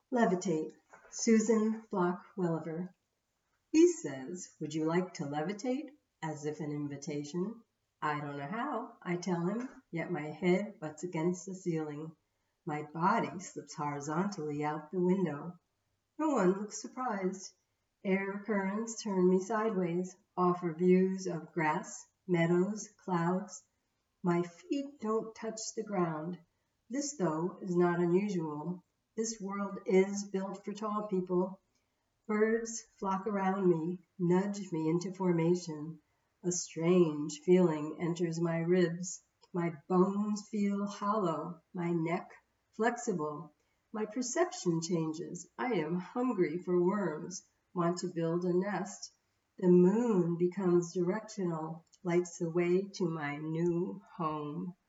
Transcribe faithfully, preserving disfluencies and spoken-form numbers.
Levitate, Susan Block Welliver. He says, "Would you like to levitate?" as if an invitation. I don't know how, I tell him, yet my head butts against the ceiling. My body slips horizontally out the window. No one looks surprised. Air currents turn me sideways, offer views of grass, meadows, clouds. My feet don't touch the ground. This, though, is not unusual. This world is built for tall people. Birds flock around me, nudge me into formation. A strange feeling enters my ribs. My bones feel hollow, my neck flexible. My perception changes. I am hungry for worms, want to build a nest. The moon becomes directional, lights the way to my new home.